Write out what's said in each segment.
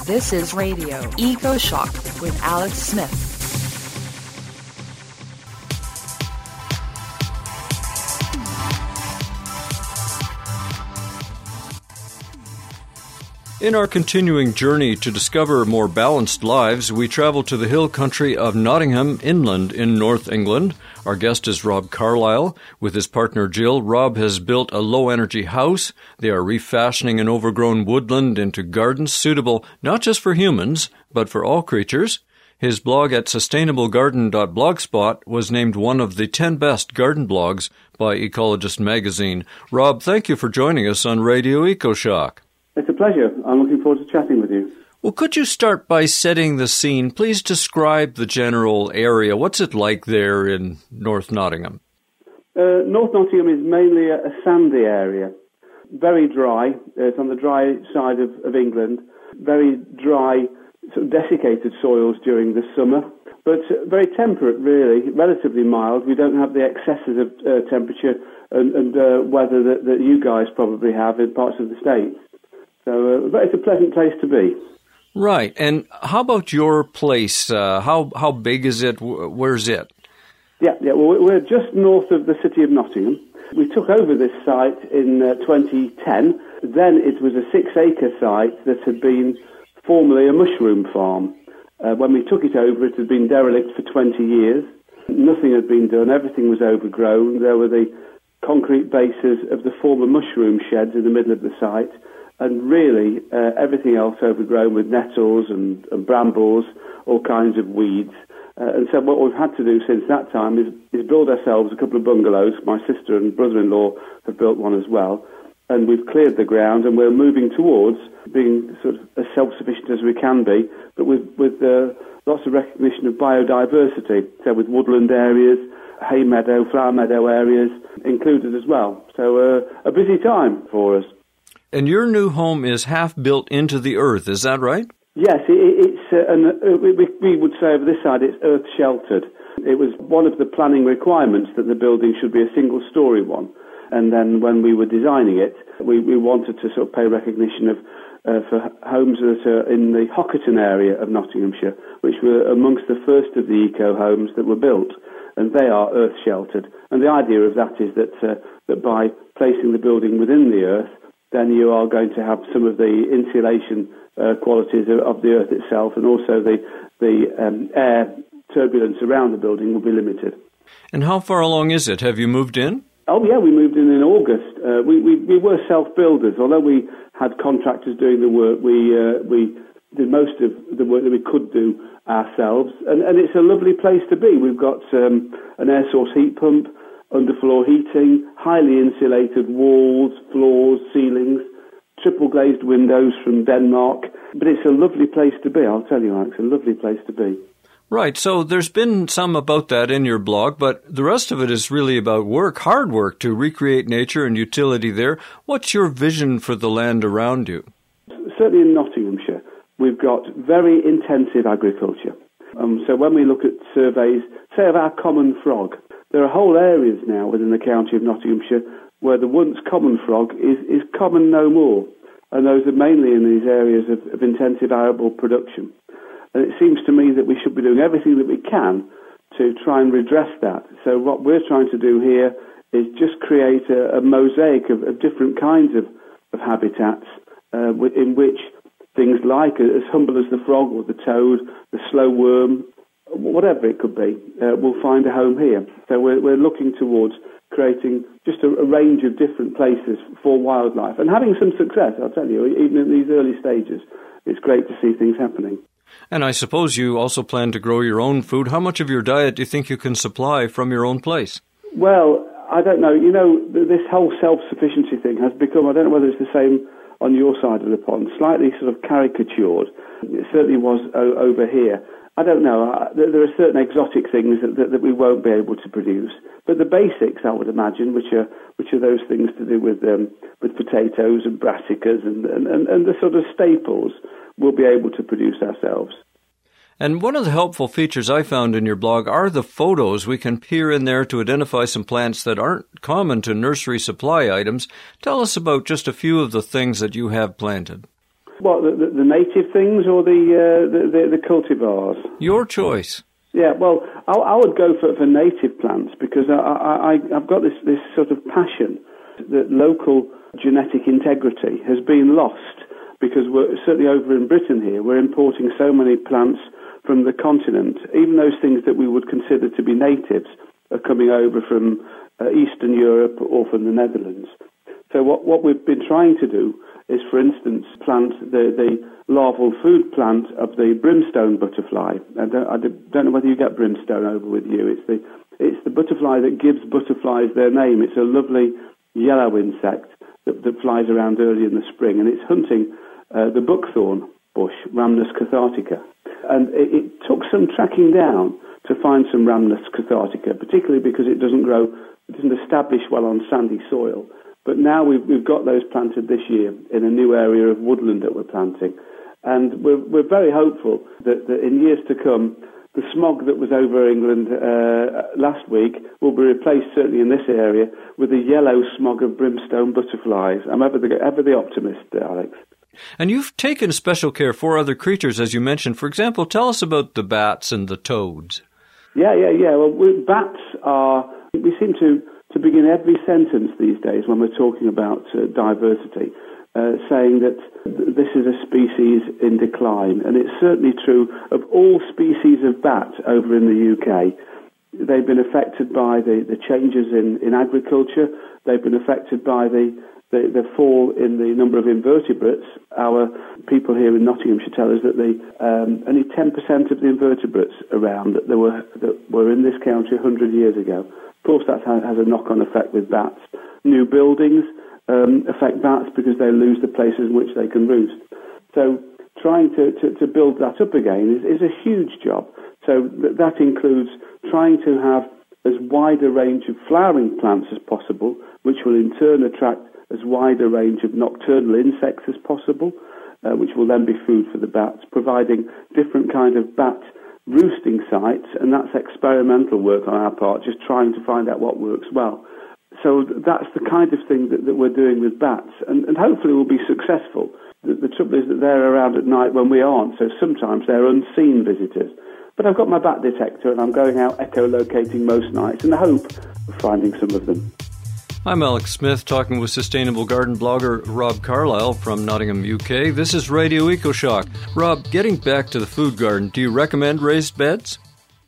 This is Radio Eco Shock with Alex Smith. In our continuing journey to discover more balanced lives, we travel to the hill country of Nottingham Inland in North England. Our guest is Rob Carlyle. With his partner Jill, Rob has built a low-energy house. They are refashioning an overgrown woodland into gardens suitable not just for humans, but for all creatures. His blog at sustainablegarden.blogspot was named one of the 10 best garden blogs by Ecologist magazine. Rob, thank you for joining us on Radio EcoShock. It's a pleasure. I'm looking forward to chatting with you. Well, could you start by setting the scene? Please describe the general area. What's it like there in North Nottingham? North Nottingham is mainly a sandy area. Very dry. It's on the dry side of England. Very dry, sort of desiccated soils during the summer, but very temperate, really, relatively mild. We don't have the excesses of temperature and weather that you guys probably have in parts of the States. So but it's a pleasant place to be. Right. And how about your place? How big is it? Where's it? Yeah. Well, we're just north of the city of Nottingham. We took over this site in 2010. Then it was a 6-acre site that had been formerly a mushroom farm. When we took it over, it had been derelict for 20 years. Nothing had been done. Everything was overgrown. There were the concrete bases of the former mushroom sheds in the middle of the site. And really, everything else overgrown with nettles and brambles, all kinds of weeds. And so what we've had to do since that time is build ourselves a couple of bungalows. My sister and brother-in-law have built one as well. And we've cleared the ground, and we're moving towards being sort of as self-sufficient as we can be, but with lots of recognition of biodiversity. So with woodland areas, hay meadow, flower meadow areas included as well. So a busy time for us. And your new home is half built into the earth, is that right? Yes, we would say over this side it's earth sheltered. It was one of the planning requirements that the building should be a single-storey one. And then when we were designing it, we wanted to sort of pay recognition for homes that are in the Hockerton area of Nottinghamshire, which were amongst the first of the eco-homes that were built. And they are earth sheltered. And the idea of that is that by placing the building within the earth, then you are going to have some of the insulation qualities of the earth itself, and also the air turbulence around the building will be limited. And how far along is it? Have you moved in? Oh, yeah, we moved in August. We were self-builders. Although we had contractors doing the work, we did most of the work that we could do ourselves. And it's a lovely place to be. We've got an air source heat pump, underfloor heating, highly insulated walls, floors, ceilings, triple glazed windows from Denmark. But it's a lovely place to be, I'll tell you, Alex, a lovely place to be. Right, so there's been some about that in your blog, but the rest of it is really about work, hard work to recreate nature and utility there. What's your vision for the land around you? Certainly in Nottinghamshire, we've got very intensive agriculture. So when we look at surveys, say of our common frog, there are whole areas now within the county of Nottinghamshire where the once common frog is common no more. And those are mainly in these areas of intensive arable production. And it seems to me that we should be doing everything that we can to try and redress that. So what we're trying to do here is just create a mosaic of different kinds of habitats in which things like, as humble as the frog or the toad, the slow worm, whatever it could be, will find a home here. So we're looking towards creating just a range of different places for wildlife and having some success, I'll tell you, even in these early stages. It's great to see things happening. And I suppose you also plan to grow your own food. How much of your diet do you think you can supply from your own place? Well, I don't know. You know, this whole self-sufficiency thing has become, I don't know whether it's the same on your side of the pond, slightly sort of caricatured. It certainly was over here. I don't know. There are certain exotic things that we won't be able to produce. But the basics, I would imagine, which are those things to do with potatoes and brassicas and the sort of staples, we'll be able to produce ourselves. And one of the helpful features I found in your blog are the photos. We can peer in there to identify some plants that aren't common to nursery supply items. Tell us about just a few of the things that you have planted. What, the native things or the cultivars? Your choice. Yeah, well, I would go for native plants because I've got this sort of passion that local genetic integrity has been lost because we're certainly over in Britain here, we're importing so many plants from the continent. Even those things that we would consider to be natives are coming over from Eastern Europe or from the Netherlands. So what we've been trying to do is, for instance, plant the larval food plant of the brimstone butterfly. I don't know whether you get brimstone over with you. It's the butterfly that gives butterflies their name. It's a lovely yellow insect that flies around early in the spring, and it's hunting the buckthorn bush, Rhamnus cathartica. And it took some tracking down to find some Rhamnus cathartica, particularly because it doesn't establish well on sandy soil. But now we've got those planted this year in a new area of woodland that we're planting. And we're very hopeful that in years to come, the smog that was over England last week will be replaced, certainly in this area, with a yellow smog of brimstone butterflies. I'm ever the optimist, Alex. And you've taken special care for other creatures, as you mentioned. For example, tell us about the bats and the toads. Yeah. Well, bats are... We seem to begin every sentence these days when we're talking about diversity, saying that this is a species in decline. And it's certainly true of all species of bat over in the UK. They've been affected by the changes in agriculture. They've been affected by the fall in the number of invertebrates. Our people here in Nottinghamshire tell us that only 10% of the invertebrates around that were in this county 100 years ago. Of course, that has a knock-on effect with bats. New buildings affect bats because they lose the places in which they can roost. So trying to build that up again is a huge job. So that includes trying to have as wide a range of flowering plants as possible, which will in turn attract as wide a range of nocturnal insects as possible, which will then be food for the bats, providing different kind of bat roosting sites, and that's experimental work on our part, just trying to find out what works well. So that's the kind of thing that we're doing with bats, and hopefully we'll be successful. The trouble is that they're around at night when we aren't, so sometimes they're unseen visitors. But I've got my bat detector, and I'm going out echolocating most nights in the hope of finding some of them. I'm Alex Smith, talking with sustainable garden blogger Rob Carlyle from Nottingham, UK. This is Radio EcoShock. Rob, getting back to the food garden, do you recommend raised beds?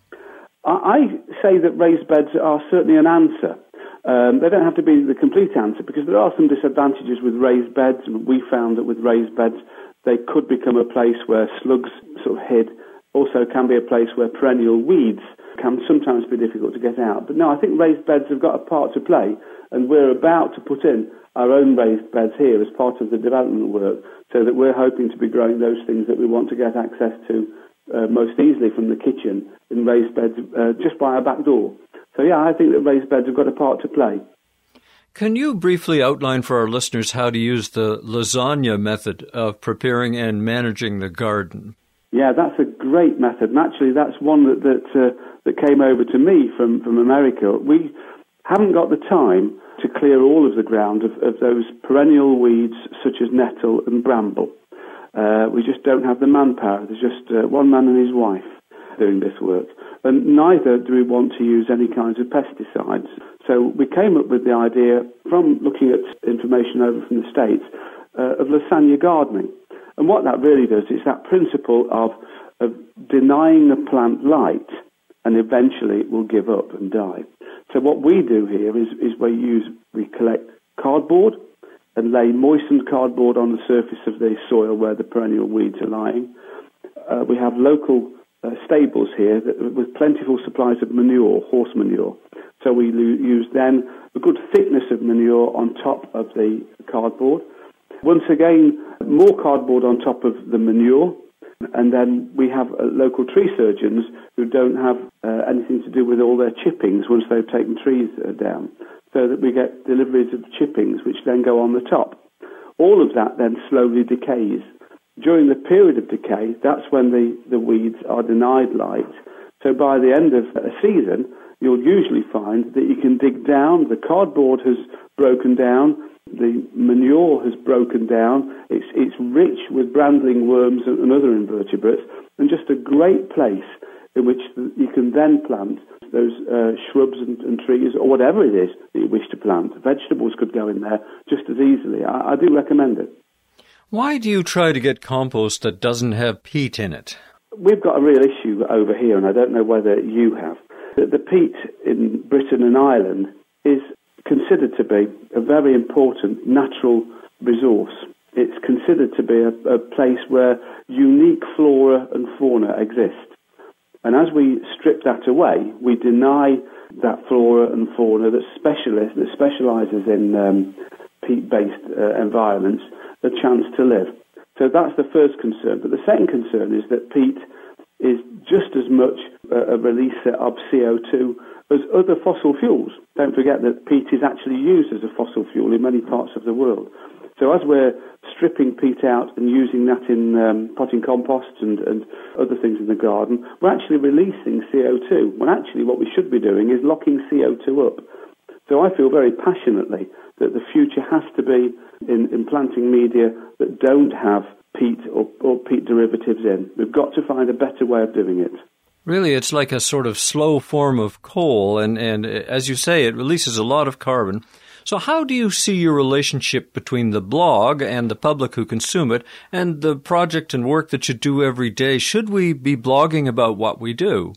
I say that raised beds are certainly an answer. They don't have to be the complete answer because there are some disadvantages with raised beds. We found that with raised beds, they could become a place where slugs sort of hid. Also can be a place where perennial weeds can sometimes be difficult to get out. But no, I think raised beds have got a part to play, and we're about to put in our own raised beds here as part of the development work, so that we're hoping to be growing those things that we want to get access to most easily from the kitchen in raised beds just by our back door. So yeah, I think that raised beds have got a part to play. Can you briefly outline for our listeners how to use the lasagna method of preparing and managing the garden? Yeah, that's a great method, and actually that's one that came over to me from America. We haven't got the time to clear all of the ground of those perennial weeds such as nettle and bramble. We just don't have the manpower. There's just one man and his wife doing this work. And neither do we want to use any kinds of pesticides. So we came up with the idea, from looking at information over from the States, of lasagna gardening. And what that really does is that principle of denying the plant light, and eventually it will give up and die. So what we do here is we collect cardboard and lay moistened cardboard on the surface of the soil where the perennial weeds are lying. We have local stables here with plentiful supplies of manure, horse manure. So we use then a good thickness of manure on top of the cardboard. Once again, more cardboard on top of the manure, and then we have local tree surgeons who don't have anything to do with all their chippings once they've taken trees down, so that we get deliveries of chippings which then go on the top. All of that then slowly decays. During the period of decay, that's when the weeds are denied light. So by the end of a season, you'll usually find that you can dig down, the cardboard has broken down, The manure has broken down. It's rich with brandling worms and other invertebrates, and just a great place in which you can then plant those shrubs and trees, or whatever it is that you wish to plant. Vegetables could go in there just as easily. I do recommend it. Why do you try to get compost that doesn't have peat in it? We've got a real issue over here, and I don't know whether you have. The peat in Britain and Ireland is considered to be a very important natural resource. It's considered to be a place where unique flora and fauna exist. And as we strip that away, we deny that flora and fauna that specialises in peat-based environments a chance to live. So that's the first concern. But the second concern is that peat is just as much a releaser of CO2 as other fossil fuels. Don't forget that peat is actually used as a fossil fuel in many parts of the world. So as we're stripping peat out and using that in potting compost and other things in the garden, we're actually releasing CO2, when actually what we should be doing is locking CO2 up. So I feel very passionately that the future has to be in planting media that don't have peat or peat derivatives in. We've got to find a better way of doing it. Really, it's like a sort of slow form of coal, and as you say, it releases a lot of carbon. So how do you see your relationship between the blog and the public who consume it and the project and work that you do every day? Should we be blogging about what we do?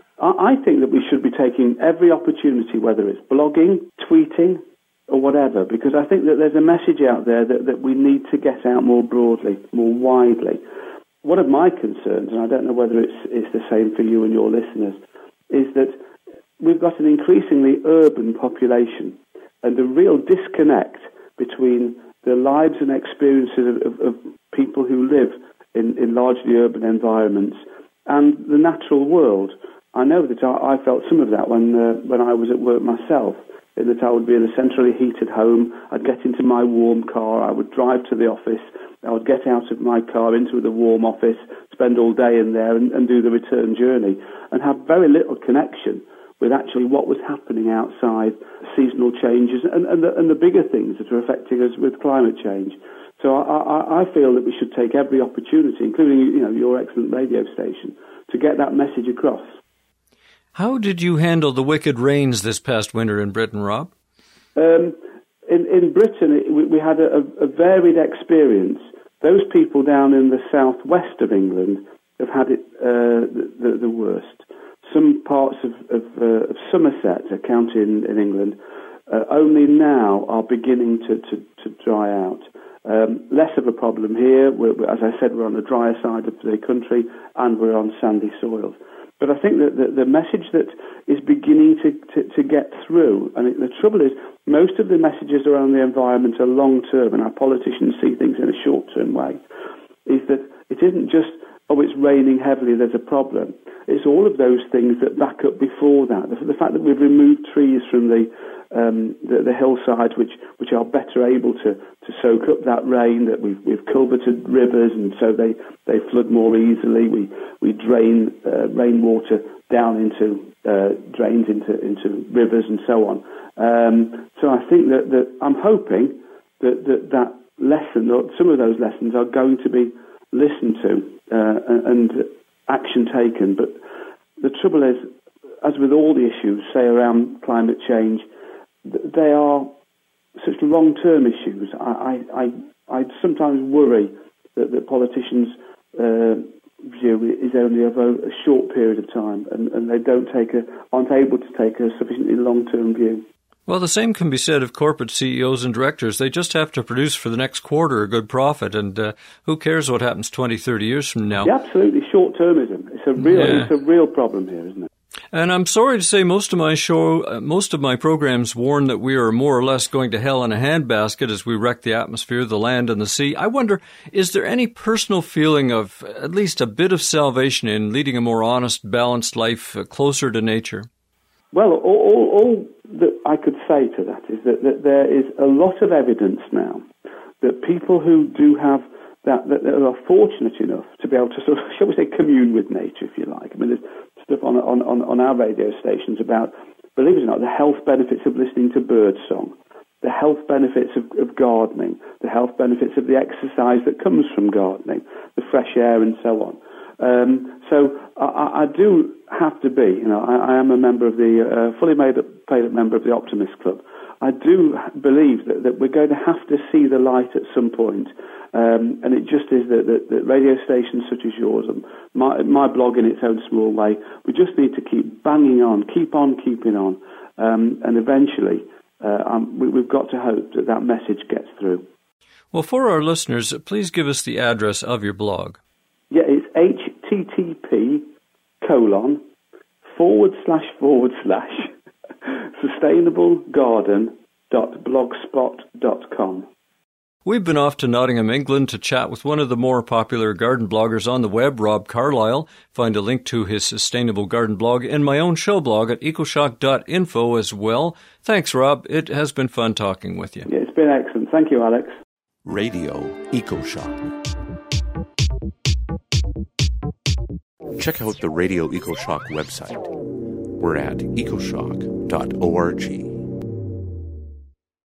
I think that we should be taking every opportunity, whether it's blogging, tweeting, or whatever, because I think that there's a message out there that we need to get out more broadly, more widely. One of my concerns, and I don't know whether it's the same for you and your listeners, is that we've got an increasingly urban population, and the real disconnect between the lives and experiences of people who live in largely urban environments and the natural world. I know that I felt some of that when I was at work myself, in that I would be in a centrally heated home, I'd get into my warm car, I would drive to the office, I would get out of my car into the warm office, spend all day in there and do the return journey, and have very little connection with actually what was happening outside, seasonal changes, and the bigger things that are affecting us with climate change. So I feel that we should take every opportunity, including your excellent radio station, to get that message across. How did you handle the wicked rains this past winter in Britain, Rob? In Britain, we had a varied experience. Those people down in the southwest of England have had it the worst. Some parts of Somerset, a county in England, only now are beginning to dry out. Less of a problem here. As I said, we're on the drier side of the country and we're on sandy soils. But I think that the message that is beginning to get through, and the trouble is, most of the messages around the environment are long-term, and our politicians see things in a short-term way, is that it isn't just, it's raining heavily, there's a problem. It's all of those things that back up before that. The fact that we've removed trees from the hillsides which are better able to soak up that rain, that we've culverted rivers and so they flood more easily. We drain rainwater down into drains into rivers and so on. So I think that I'm hoping that lesson, or some of those lessons, are going to be listened to and action taken. But the trouble is, as with all the issues, say around climate change, they are such long-term issues. I sometimes worry that the politicians' view is only of a short period of time, and they aren't able to take a sufficiently long-term view. Well, the same can be said of corporate CEOs and directors. They just have to produce for the next quarter a good profit, and who cares what happens 20, 30 years from now? Yeah, absolutely. Short-termism. It's a real problem here, isn't it? And I'm sorry to say most of my programs warn that we are more or less going to hell in a handbasket as we wreck the atmosphere, the land, and the sea. I wonder, is there any personal feeling of at least a bit of salvation in leading a more honest, balanced life closer to nature? Well, all that I could say to that is that there is a lot of evidence now that people who do have that are fortunate enough to be able to sort of, shall we say, commune with nature, if you like. I mean, there's stuff on our radio stations about, believe it or not, the health benefits of listening to bird song. the health benefits of gardening, the health benefits of the exercise that comes from gardening, the fresh air and so on. So I do have to be, I am a member of the, fully paid up member of the Optimist Club. I do believe that we're going to have to see the light at some point. And it just is that radio stations such as yours, and my blog in its own small way, we just need to keep banging on, keep on keeping on. And eventually, we've got to hope that message gets through. Well, for our listeners, please give us the address of your blog. Yeah, it's http://sustainablegarden.blogspot.com. We've been off to Nottingham, England to chat with one of the more popular garden bloggers on the web, Rob Carlyle. Find a link to his Sustainable Garden blog in my own show blog at ecoshock.info as well. Thanks, Rob. It has been fun talking with you. Yeah, it's been excellent. Thank you, Alex. Radio EcoShock. Check out the Radio EcoShock website. We're at ecoshock.org.